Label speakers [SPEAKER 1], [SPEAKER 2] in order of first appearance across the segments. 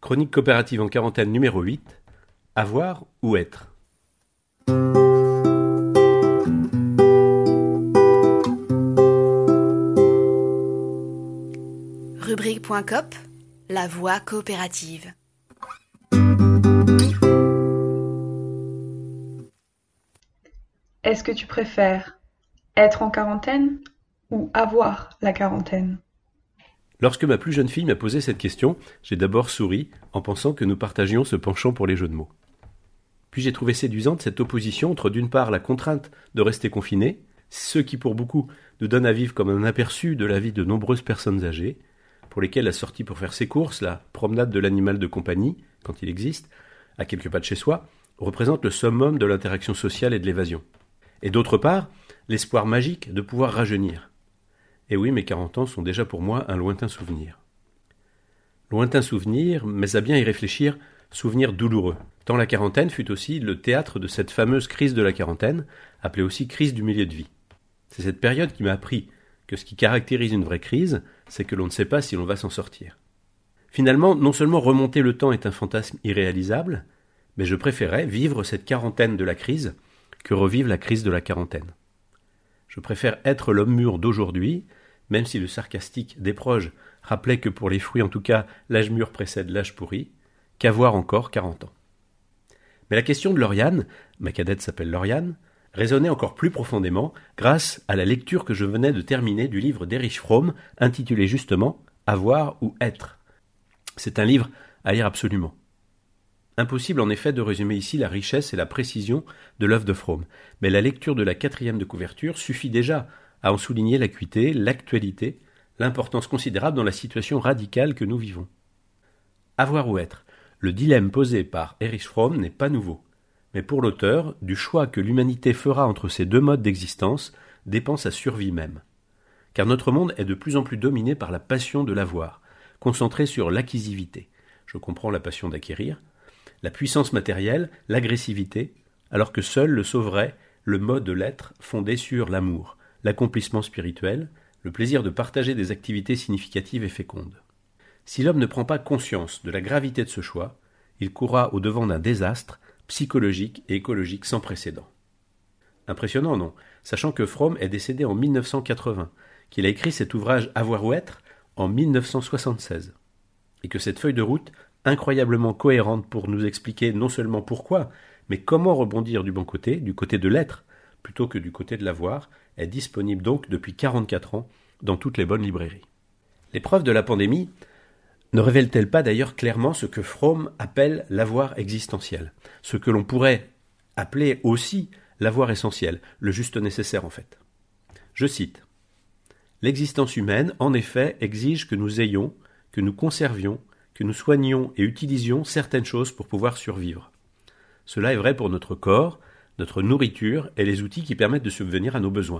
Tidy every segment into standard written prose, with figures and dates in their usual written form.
[SPEAKER 1] Chronique coopérative en quarantaine numéro 8. Avoir ou être?
[SPEAKER 2] Rubrique.coop, la voix coopérative.
[SPEAKER 3] Est-ce que tu préfères être en quarantaine ou avoir la quarantaine?
[SPEAKER 1] Lorsque ma plus jeune fille m'a posé cette question, j'ai d'abord souri en pensant que nous partagions ce penchant pour les jeux de mots. Puis j'ai trouvé séduisante cette opposition entre d'une part la contrainte de rester confiné, ce qui pour beaucoup nous donne à vivre comme un aperçu de la vie de nombreuses personnes âgées, pour lesquelles la sortie pour faire ses courses, la promenade de l'animal de compagnie, quand il existe, à quelques pas de chez soi, représente le summum de l'interaction sociale et de l'évasion. Et d'autre part, l'espoir magique de pouvoir rajeunir. Et oui, mes 40 ans sont déjà pour moi un lointain souvenir. Lointain souvenir, mais à bien y réfléchir, souvenir douloureux. Tant la quarantaine fut aussi le théâtre de cette fameuse crise de la quarantaine, appelée aussi crise du milieu de vie. C'est cette période qui m'a appris que ce qui caractérise une vraie crise, c'est que l'on ne sait pas si l'on va s'en sortir. Finalement, non seulement remonter le temps est un fantasme irréalisable, mais je préférais vivre cette quarantaine de la crise que revivre la crise de la quarantaine. Je préfère être l'homme mûr d'aujourd'hui, même si le sarcastique des proches rappelait que pour les fruits en tout cas, l'âge mûr précède l'âge pourri, qu'avoir encore 40 ans. Mais la question de Lauriane, ma cadette s'appelle Lauriane, résonnait encore plus profondément grâce à la lecture que je venais de terminer du livre d'Erich Fromm, intitulé justement « Avoir ou être ». C'est un livre à lire absolument. Impossible en effet de résumer ici la richesse et la précision de l'œuvre de Fromm, mais la lecture de la 4e de couverture suffit déjà à en souligner l'acuité, l'actualité, l'importance considérable dans la situation radicale que nous vivons. Avoir ou être, le dilemme posé par Erich Fromm n'est pas nouveau, mais pour l'auteur, du choix que l'humanité fera entre ces deux modes d'existence dépend sa survie même. Car notre monde est de plus en plus dominé par la passion de l'avoir, concentrée sur l'acquisivité. Je comprends la passion d'acquérir, la puissance matérielle, l'agressivité, alors que seul le sauverait le mode de l'être fondé sur l'amour, l'accomplissement spirituel, le plaisir de partager des activités significatives et fécondes. Si l'homme ne prend pas conscience de la gravité de ce choix, il courra au-devant d'un désastre psychologique et écologique sans précédent. Impressionnant, non, sachant que Fromm est décédé en 1980, qu'il a écrit cet ouvrage Avoir ou être en 1976, et que cette feuille de route incroyablement cohérente pour nous expliquer non seulement pourquoi, mais comment rebondir du bon côté, du côté de l'être, plutôt que du côté de l'avoir, est disponible donc depuis 44 ans dans toutes les bonnes librairies. L'épreuve de la pandémie ne révèle-t-elle pas d'ailleurs clairement ce que Fromm appelle l'avoir existentiel, ce que l'on pourrait appeler aussi l'avoir essentiel, le juste nécessaire en fait. Je cite « L'existence humaine, en effet, exige que nous ayons, que nous conservions, que nous soignions et utilisions certaines choses pour pouvoir survivre. Cela est vrai pour notre corps, notre nourriture et les outils qui permettent de subvenir à nos besoins.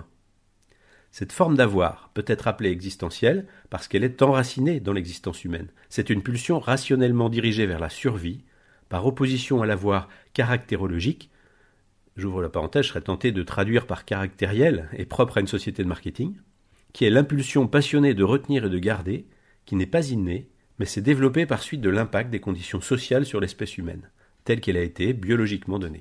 [SPEAKER 1] Cette forme d'avoir peut être appelée existentielle parce qu'elle est enracinée dans l'existence humaine. C'est une pulsion rationnellement dirigée vers la survie, par opposition à l'avoir caractérologique, j'ouvre la parenthèse, je serais tenté de traduire par caractériel et propre à une société de marketing, qui est l'impulsion passionnée de retenir et de garder, qui n'est pas innée, mais s'est développée par suite de l'impact des conditions sociales sur l'espèce humaine, telle qu'elle a été biologiquement donnée.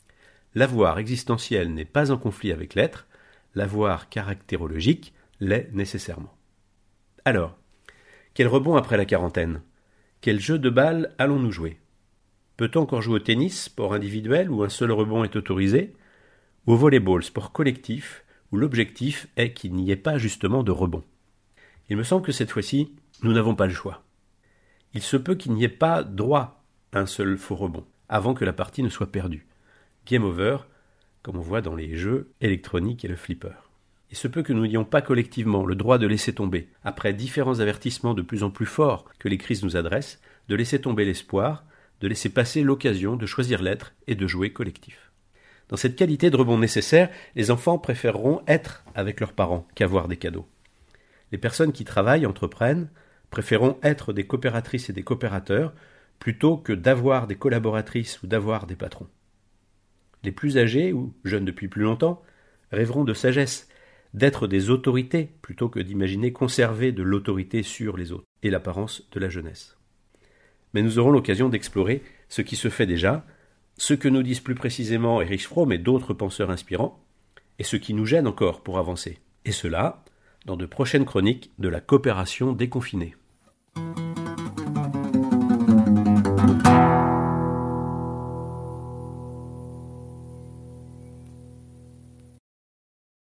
[SPEAKER 1] L'avoir existentiel n'est pas en conflit avec l'être, l'avoir caractérologique l'est nécessairement. Alors, quel rebond après la quarantaine? Quel jeu de balle allons-nous jouer? Peut-on encore jouer au tennis, sport individuel où un seul rebond est autorisé, ou au volleyball, sport collectif, où l'objectif est qu'il n'y ait pas justement de rebond? Il me semble que cette fois-ci, nous n'avons pas le choix. Il se peut qu'il n'y ait pas droit à un seul faux rebond, avant que la partie ne soit perdue. Game over, comme on voit dans les jeux électroniques et le flipper. Il se peut que nous n'ayons pas collectivement le droit de laisser tomber, après différents avertissements de plus en plus forts que les crises nous adressent, de laisser tomber l'espoir, de laisser passer l'occasion de choisir l'être et de jouer collectif. Dans cette qualité de rebond nécessaire, les enfants préféreront être avec leurs parents qu'avoir des cadeaux. Les personnes qui travaillent, entreprennent, préféreront être des coopératrices et des coopérateurs plutôt que d'avoir des collaboratrices ou d'avoir des patrons. Les plus âgés, ou jeunes depuis plus longtemps, rêveront de sagesse, d'être des autorités plutôt que d'imaginer conserver de l'autorité sur les autres, et l'apparence de la jeunesse. mais nous aurons l'occasion d'explorer ce qui se fait déjà, ce que nous disent plus précisément Erich Fromm et d'autres penseurs inspirants, et ce qui nous gêne encore pour avancer. Et cela, dans de prochaines chroniques de la coopération déconfinée.